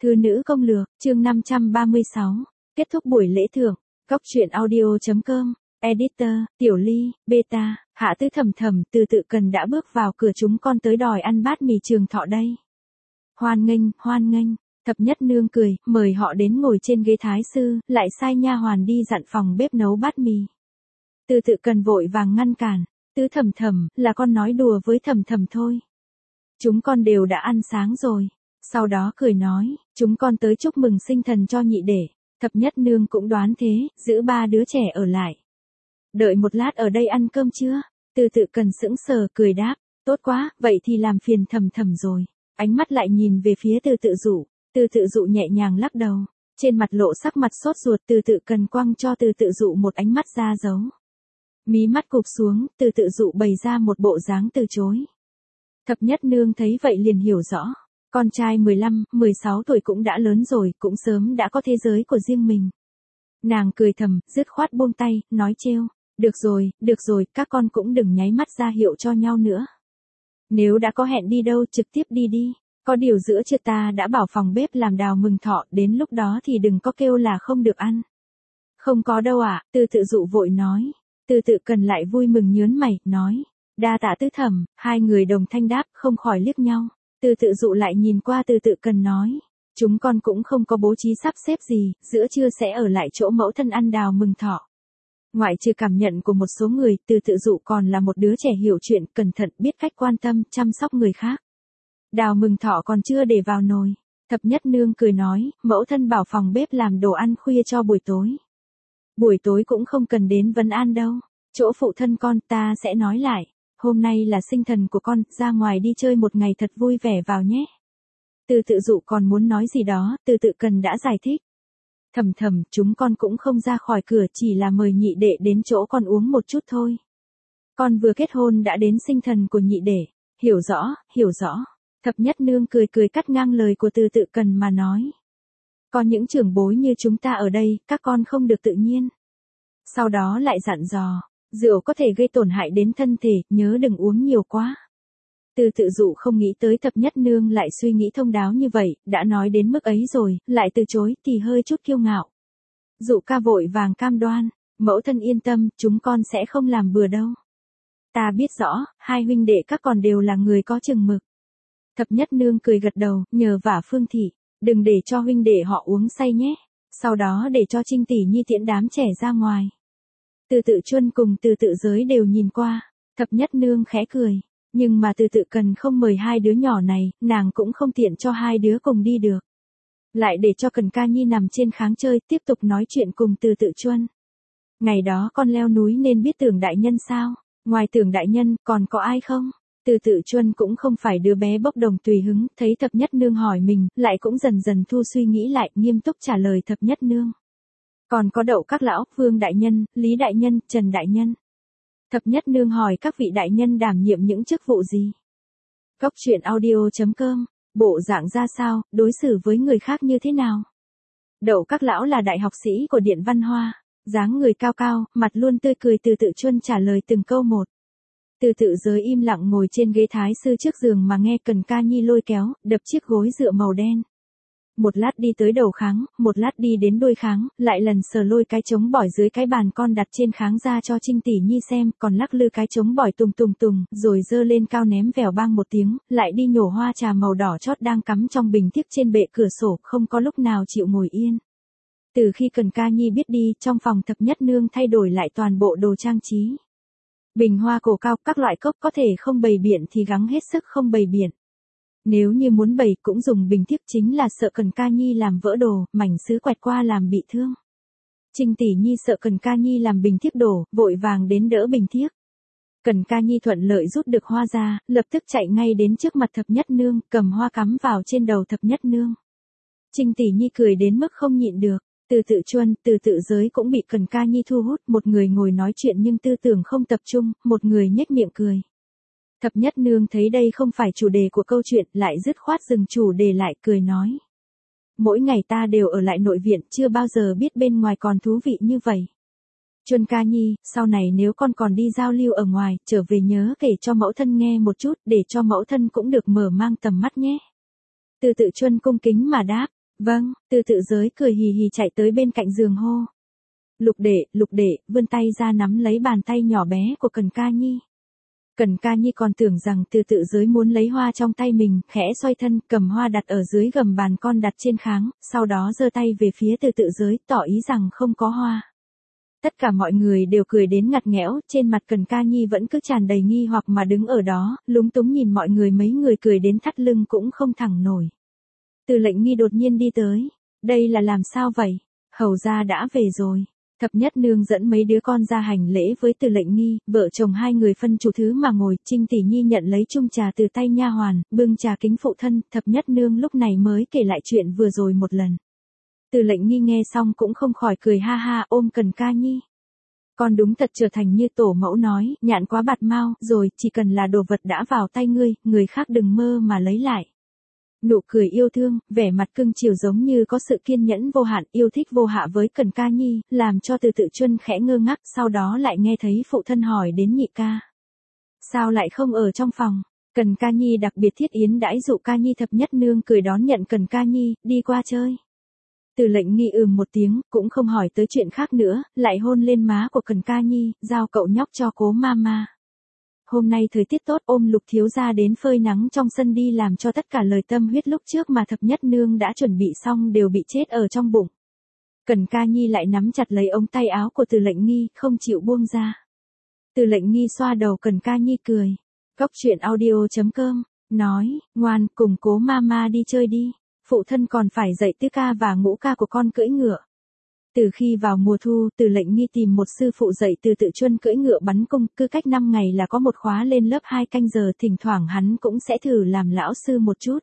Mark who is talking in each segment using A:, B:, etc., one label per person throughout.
A: Thư nữ công lược, chương 536. Kết thúc buổi lễ thưởng. Góc truyện audio.com. Editor, Tiểu Ly, Beta, Hạ Tư Thầm Thầm từ tự cần đã bước vào cửa, chúng con tới đòi ăn bát mì Trường Thọ đây. Hoan nghênh, hoan nghênh. Thập Nhất Nương cười, mời họ đến ngồi trên ghế thái sư, lại sai nha hoàn đi dặn phòng bếp nấu bát mì. Từ tự cần vội vàng ngăn cản. Tư Thầm Thầm, là con nói đùa với Thầm Thầm thôi. Chúng con đều đã ăn sáng rồi. Sau đó cười nói, chúng con tới chúc mừng sinh thần cho nhị đệ. Thập Nhất Nương cũng đoán thế, giữ 3 đứa trẻ ở lại. Đợi một lát ở đây ăn cơm chưa? Từ tự cần sững sờ cười đáp, tốt quá, vậy thì làm phiền Thầm Thầm rồi. Ánh mắt lại nhìn về phía Từ tự dụ. Từ tự dụ nhẹ nhàng lắc đầu, trên mặt lộ sắc mặt sốt ruột. Từ tự cần quăng cho Từ tự dụ một ánh mắt ra dấu. Mí mắt cụp xuống, Từ tự dụ bày ra một bộ dáng từ chối. Thập Nhất Nương thấy vậy liền hiểu rõ. Con trai 15, 16 tuổi cũng đã lớn rồi, cũng sớm đã có thế giới của riêng mình. Nàng cười thầm, dứt khoát buông tay, nói trêu, được rồi, các con cũng đừng nháy mắt ra hiệu cho nhau nữa. Nếu đã có hẹn đi đâu trực tiếp đi đi, có điều giữa trưa ta đã bảo phòng bếp làm đào mừng thọ, đến lúc đó thì đừng có kêu là không được ăn. Không có đâu ạ, Từ tự dụ vội nói. Từ tự cần lại vui mừng nhớn mày, nói, đa tạ Tư Thẩm. Hai người đồng thanh đáp, không khỏi liếc nhau. Từ tự dụ lại nhìn qua Từ tự cần nói, chúng con cũng không có bố trí sắp xếp gì, giữa trưa sẽ ở lại chỗ mẫu thân ăn đào mừng thọ. Ngoại trừ cảm nhận của một số người, Từ tự dụ còn là một đứa trẻ hiểu chuyện, cẩn thận, biết cách quan tâm, chăm sóc người khác. Đào mừng thọ còn chưa để vào nồi. Thập Nhất Nương cười nói, mẫu thân bảo phòng bếp làm đồ ăn khuya cho buổi tối. Buổi tối cũng không cần đến vấn an đâu. Chỗ phụ thân con ta sẽ nói lại. Hôm nay là sinh thần của con, ra ngoài đi chơi một ngày thật vui vẻ vào nhé. Từ tự dụ còn muốn nói gì đó, Từ tự cần đã giải thích. Thầm thầm, chúng con cũng không ra khỏi cửa, chỉ là mời nhị đệ đến chỗ con uống một chút thôi. Con vừa kết hôn đã đến sinh thần của nhị đệ. Hiểu rõ. Thập Nhất Nương cười cắt ngang lời của Từ tự cần mà nói. Có những trưởng bối như chúng ta ở đây, các con không được tự nhiên. Sau đó lại dặn dò, rượu có thể gây tổn hại đến thân thể, nhớ đừng uống nhiều quá. Từ tự dụ không nghĩ tới Thập Nhất Nương lại suy nghĩ thông đáo như vậy, đã nói đến mức ấy rồi, lại từ chối thì hơi chút kiêu ngạo. Dụ ca vội vàng cam đoan, mẫu thân yên tâm, chúng con sẽ không làm bừa đâu. Ta biết rõ, hai huynh đệ các con đều là người có chừng mực. Thập Nhất Nương cười gật đầu, nhờ vả Phương thị, đừng để cho huynh đệ họ uống say nhé, sau đó để cho Trinh tỷ nhi tiễn đám trẻ ra ngoài. Từ tự Chuân cùng Từ tự giới đều nhìn qua, Thập Nhất Nương khẽ cười, nhưng mà Từ tự cần không mời hai đứa nhỏ này, nàng cũng không tiện cho hai đứa cùng đi được. Lại để cho Cần Ca Nhi nằm trên kháng chơi, tiếp tục nói chuyện cùng Từ tự Chuân. Ngày đó con leo núi nên biết Tưởng đại nhân sao, ngoài Tưởng đại nhân còn có ai không? Từ tự Chuân cũng không phải đứa bé bốc đồng tùy hứng, thấy Thập Nhất Nương hỏi mình, lại cũng dần dần thu suy nghĩ lại, nghiêm túc trả lời Thập Nhất Nương. Còn có Đậu các lão, Vương đại nhân, Lý đại nhân, Trần đại nhân. Thập Nhất Nương hỏi các vị đại nhân đảm nhiệm những chức vụ gì? Góc truyện audio.com, bộ dạng ra sao, đối xử với người khác như thế nào? Đậu các lão là đại học sĩ của Điện Văn Hoa, dáng người cao cao, mặt luôn tươi cười. Từ tự Chuân trả lời từng câu một. Từ tự giới im lặng ngồi trên ghế thái sư trước giường mà nghe Cần Ca Nhi lôi kéo, đập chiếc gối dựa màu đen. Một lát đi tới đầu kháng, một lát đi đến đuôi kháng, lại lần sờ lôi cái trống bỏi dưới cái bàn con đặt trên kháng ra cho Trinh tỷ nhi xem, còn lắc lư cái trống bỏi tùng, rồi giơ lên cao ném vèo bang một tiếng, lại đi nhổ hoa trà màu đỏ chót đang cắm trong bình thiếc trên bệ cửa sổ, không có lúc nào chịu ngồi yên. Từ khi Cần Ca Nhi biết đi, trong phòng Thập Nhất Nương thay đổi lại toàn bộ đồ trang trí. Bình hoa cổ cao, các loại cốc có thể không bày biện thì gắng hết sức không bày biện. Nếu như muốn bày cũng dùng bình thiếc, chính là sợ Cần Ca Nhi làm vỡ đồ, mảnh sứ quẹt qua làm bị thương. Trinh tỷ nhi sợ Cần Ca Nhi làm bình thiếc đổ, vội vàng đến đỡ bình thiếc. Cần Ca Nhi thuận lợi rút được hoa ra, lập tức chạy ngay đến trước mặt Thập Nhất Nương, cầm hoa cắm vào trên đầu Thập Nhất Nương. Trinh tỷ nhi cười đến mức không nhịn được. Từ tự Chuân, Từ tự giới cũng bị Cần Ca Nhi thu hút, một người ngồi nói chuyện nhưng tư tưởng không tập trung, một người nhếch miệng cười. Thập Nhất Nương thấy đây không phải chủ đề của câu chuyện, lại dứt khoát dừng chủ đề lại, cười nói. Mỗi ngày ta đều ở lại nội viện, chưa bao giờ biết bên ngoài còn thú vị như vậy. Chuân Ca Nhi, sau này nếu con còn đi giao lưu ở ngoài, trở về nhớ kể cho mẫu thân nghe một chút, để cho mẫu thân cũng được mở mang tầm mắt nhé. Từ tự Chuân cung kính mà đáp. Vâng, từ tự giới cười hì hì chạy tới bên cạnh giường hô. Lục đệ, vươn tay ra nắm lấy bàn tay nhỏ bé của Cần Ca Nhi. Cần Ca Nhi còn tưởng rằng từ tự giới muốn lấy hoa trong tay mình, khẽ xoay thân, cầm hoa đặt ở dưới gầm bàn con đặt trên kháng, sau đó giơ tay về phía từ tự giới, tỏ ý rằng không có hoa. Tất cả mọi người đều cười đến ngặt nghẽo, trên mặt Cần Ca Nhi vẫn cứ tràn đầy nghi hoặc mà đứng ở đó, lúng túng nhìn mọi người, mấy người cười đến thắt lưng cũng không thẳng nổi. Từ Lệnh Nghi đột nhiên đi tới. Đây là làm sao vậy? Hầu gia đã về rồi. Thập Nhất Nương dẫn mấy đứa con ra hành lễ với Từ Lệnh Nghi, vợ chồng hai người phân chủ thứ mà ngồi, Trinh Tỷ Nhi nhận lấy chung trà từ tay nha hoàn, bưng trà kính phụ thân, Thập Nhất Nương lúc này mới kể lại chuyện vừa rồi một lần. Từ Lệnh Nghi nghe xong cũng không khỏi cười ha ha, ôm Cần Ca Nhi. Con đúng thật trở thành như tổ mẫu nói, nhạn quá bạt mau, rồi, chỉ cần là đồ vật đã vào tay ngươi, người khác đừng mơ mà lấy lại. Nụ cười yêu thương, vẻ mặt cưng chiều giống như có sự kiên nhẫn vô hạn, yêu thích vô hạ với Cần Ca Nhi, làm cho Từ Tự Chuân khẽ ngơ ngác, sau đó lại nghe thấy phụ thân hỏi đến nhị ca. Sao lại không ở trong phòng? Cần Ca Nhi đặc biệt thiết yến đãi dụ Ca Nhi. Thập Nhất Nương cười đón nhận Cần Ca Nhi, đi qua chơi. Từ Lệnh Nghi một tiếng, cũng không hỏi tới chuyện khác nữa, lại hôn lên má của Cần Ca Nhi, giao cậu nhóc cho cố mama. Hôm nay thời tiết tốt, ôm Lục thiếu gia đến phơi nắng trong sân đi, làm cho tất cả lời tâm huyết lúc trước mà Thập Nhất Nương đã chuẩn bị xong đều bị chết ở trong bụng. Cần Ca Nhi lại nắm chặt lấy ống tay áo của Từ Lệnh Nghi, không chịu buông ra. Từ Lệnh Nghi xoa đầu Cần Ca Nhi cười. Cóc truyện audio.com, nói, ngoan, cùng cố mama đi chơi đi. Phụ thân còn phải dạy tứ ca và ngũ ca của con cưỡi ngựa. Từ khi vào mùa thu, Từ Lệnh Nghi tìm một sư phụ dạy Từ Tự Chuân cưỡi ngựa bắn cung, cứ cách 5 ngày là có một khóa lên lớp 2 canh giờ, thỉnh thoảng hắn cũng sẽ thử làm lão sư một chút.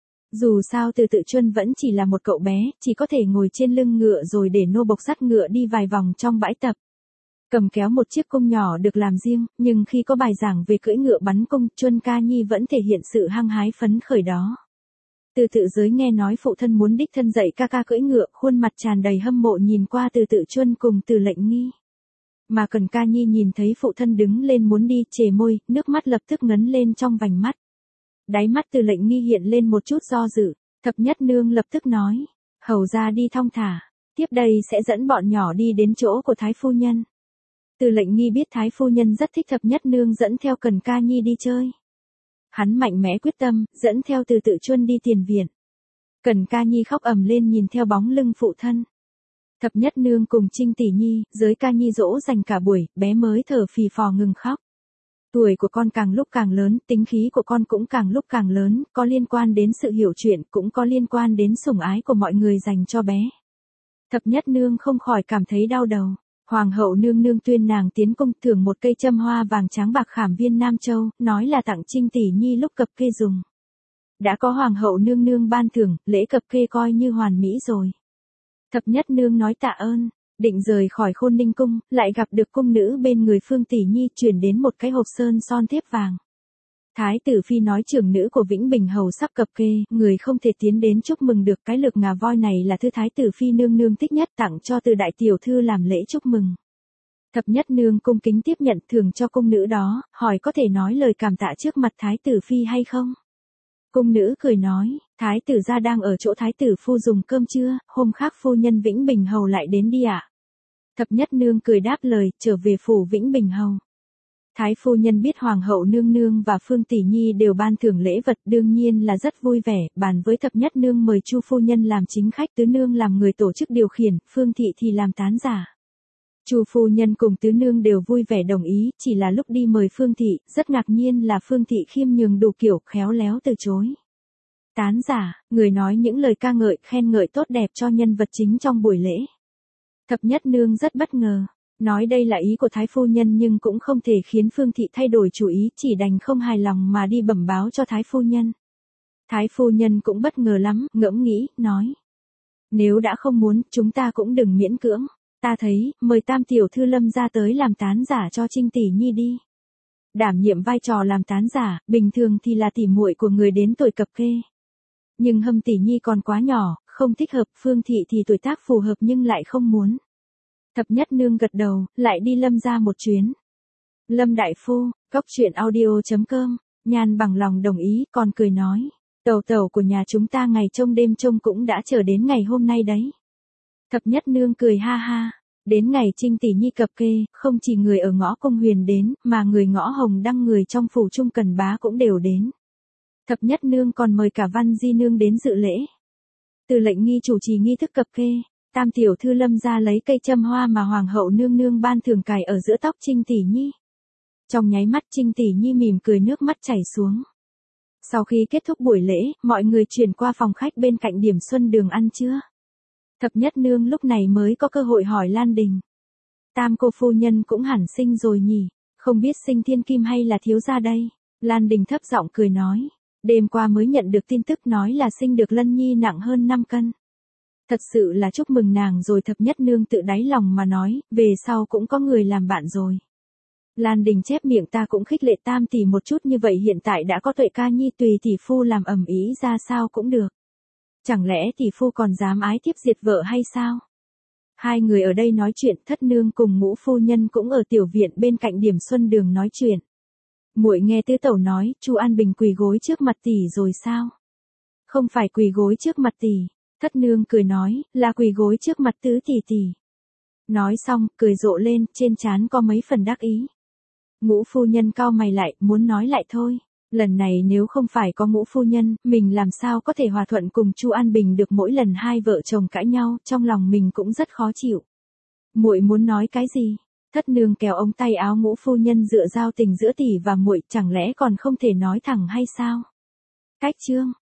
A: Dù sao Từ Tự Chuân vẫn chỉ là một cậu bé, chỉ có thể ngồi trên lưng ngựa rồi để nô bộc dắt ngựa đi vài vòng trong bãi tập. Cầm kéo một chiếc cung nhỏ được làm riêng, nhưng khi có bài giảng về cưỡi ngựa bắn cung, Chuân Ca Nhi vẫn thể hiện sự hăng hái phấn khởi đó. Từ tự giới nghe nói phụ thân muốn đích thân dạy ca ca cưỡi ngựa, khuôn mặt tràn đầy hâm mộ nhìn qua Từ Tự Chuân cùng Từ Lệnh Nghi. Mà Cần Ca Nhi nhìn thấy phụ thân đứng lên muốn đi, chề môi, nước mắt lập tức ngấn lên trong vành mắt. Đáy mắt Từ Lệnh Nghi hiện lên một chút do dự, Thập Nhất Nương lập tức nói, hầu ra đi thong thả, tiếp đây sẽ dẫn bọn nhỏ đi đến chỗ của Thái Phu Nhân. Từ Lệnh Nghi biết Thái Phu Nhân rất thích Thập Nhất Nương dẫn theo Cần Ca Nhi đi chơi. Hắn mạnh mẽ quyết tâm, dẫn theo Từ Tự Chuân đi tiền viện. Cần Ca Nhi khóc ầm lên nhìn theo bóng lưng phụ thân. Thập Nhất Nương cùng Trinh Tỷ Nhi, Giới Ca Nhi dỗ dành cả buổi, bé mới thở phì phò ngừng khóc. Tuổi của con càng lúc càng lớn, tính khí của con cũng càng lúc càng lớn, có liên quan đến sự hiểu chuyện, cũng có liên quan đến sủng ái của mọi người dành cho bé. Thập Nhất Nương không khỏi cảm thấy đau đầu. Hoàng hậu nương nương tuyên nàng tiến cung, thưởng một cây châm hoa vàng trắng bạc khảm viên Nam Châu, nói là tặng Trinh Tỷ Nhi lúc cập kê dùng. Đã có hoàng hậu nương nương ban thưởng, lễ cập kê coi như hoàn mỹ rồi. Thập Nhất Nương nói tạ ơn, định rời khỏi Khôn Ninh cung, lại gặp được cung nữ bên người Phương Tỷ Nhi chuyển đến một cái hộp sơn son thiếp vàng. Thái tử phi nói trưởng nữ của Vĩnh Bình hầu sắp cập kê, người không thể tiến đến chúc mừng được, cái lược ngà voi này là thư thái tử phi nương nương thích nhất, tặng cho Từ đại tiểu thư làm lễ chúc mừng. Thập Nhất Nương cung kính tiếp nhận thưởng cho cung nữ đó, hỏi có thể nói lời cảm tạ trước mặt thái tử phi hay không? Cung nữ cười nói, thái tử gia đang ở chỗ thái tử phu dùng cơm trưa, hôm khác phu nhân Vĩnh Bình hầu lại đến đi ạ. Thập Nhất Nương cười đáp lời, trở về phủ Vĩnh Bình hầu. Thái phu nhân biết hoàng hậu nương nương và Phương Tỷ Nhi đều ban thưởng lễ vật, đương nhiên là rất vui vẻ, bàn với Thập Nhất Nương mời Chu phu nhân làm chính khách, Tứ nương làm người tổ chức điều khiển, Phương thị thì làm tán giả. Chu phu nhân cùng Tứ nương đều vui vẻ đồng ý, chỉ là lúc đi mời Phương thị, rất ngạc nhiên là Phương thị khiêm nhường đủ kiểu, khéo léo từ chối. Tán giả, người nói những lời ca ngợi, khen ngợi tốt đẹp cho nhân vật chính trong buổi lễ. Thập Nhất Nương rất bất ngờ. Nói đây là ý của Thái phu nhân nhưng cũng không thể khiến Phương thị thay đổi chủ ý, chỉ đành không hài lòng mà đi bẩm báo cho Thái phu nhân. Thái phu nhân cũng bất ngờ lắm, ngẫm nghĩ, nói. Nếu đã không muốn, chúng ta cũng đừng miễn cưỡng. Ta thấy, mời Tam tiểu thư Lâm ra tới làm tán giả cho Trinh Tỷ Nhi đi. Đảm nhiệm vai trò làm tán giả, bình thường thì là tỉ muội của người đến tuổi cập kê. Nhưng Hâm Tỷ Nhi còn quá nhỏ, không thích hợp, Phương thị thì tuổi tác phù hợp nhưng lại không muốn. Thập Nhất Nương gật đầu, lại đi Lâm ra một chuyến. Lâm đại phu, cóc truyện audio.com, Nhan bằng lòng đồng ý, còn cười nói. Tẩu tẩu của nhà chúng ta ngày trông đêm trông cũng đã chờ đến ngày hôm nay đấy. Thập nhất nương cười ha ha. Đến ngày Trinh tỷ nhi cập kê, không chỉ người ở ngõ Cung Huyền đến, mà người ngõ Hồng Đăng người trong phủ Trung Cần Bá cũng đều đến. Thập nhất nương còn mời cả Văn Di nương đến dự lễ. Từ lệnh nghi chủ trì nghi thức cập kê, Tam tiểu thư Lâm ra lấy cây châm hoa mà hoàng hậu nương nương ban thường cài ở giữa tóc Trinh tỷ nhi. Trong nháy mắt Trinh tỷ nhi mỉm cười nước mắt chảy xuống. Sau khi kết thúc buổi lễ, mọi người chuyển qua phòng khách bên cạnh Điểm Xuân Đường ăn trưa. Thập nhất nương lúc này mới có cơ hội hỏi Lan Đình. Tam cô phu nhân cũng hẳn sinh rồi nhỉ, không biết sinh thiên kim hay là thiếu gia đây. Lan Đình thấp giọng cười nói, đêm qua mới nhận được tin tức nói là sinh được Lân Nhi nặng hơn 5 cân. Thật sự là chúc mừng nàng rồi. Thập nhất nương tự đáy lòng mà nói, về sau cũng có người làm bạn rồi. Lan Đình chép miệng, ta cũng khích lệ Tam tỷ một chút, như vậy hiện tại đã có Tuệ ca nhi, tùy tỷ phu làm ầm ĩ ra sao cũng được. Chẳng lẽ tỷ phu còn dám ái thiếp diệt vợ hay sao? Hai người ở đây nói chuyện, Thất nương cùng Ngũ phu nhân cũng ở tiểu viện bên cạnh Điểm Xuân Đường nói chuyện. Muội nghe tứ tẩu nói, Chu An Bình quỳ gối trước mặt tỷ rồi sao? Không phải quỳ gối trước mặt tỷ. Thất nương cười nói, là quỳ gối trước mặt tứ tỷ tỷ. Nói xong, cười rộ lên, trên trán có mấy phần đắc ý. Ngũ phu nhân cau mày lại, muốn nói lại thôi. Lần này nếu không phải có Ngũ phu nhân, mình làm sao có thể hòa thuận cùng Chu An Bình được. Mỗi lần hai vợ chồng cãi nhau, trong lòng mình cũng rất khó chịu. Muội muốn nói cái gì? Thất nương kéo ống tay áo Ngũ phu nhân, dựa giao tình giữa tỷ và muội, chẳng lẽ còn không thể nói thẳng hay sao? Cách chương